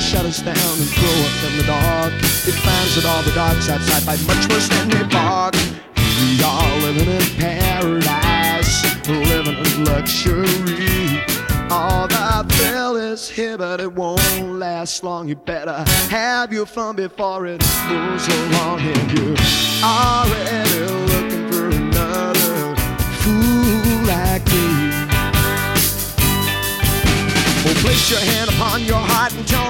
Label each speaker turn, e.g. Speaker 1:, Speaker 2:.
Speaker 1: shutters down and throw up in the dark. It finds that all the dogs outside fight much worse than they bark. We are living in paradise, living in luxury. All the thrill is here, but it won't last long. You better have your fun before it moves along. And you're already looking for another fool like me. Oh, place your hand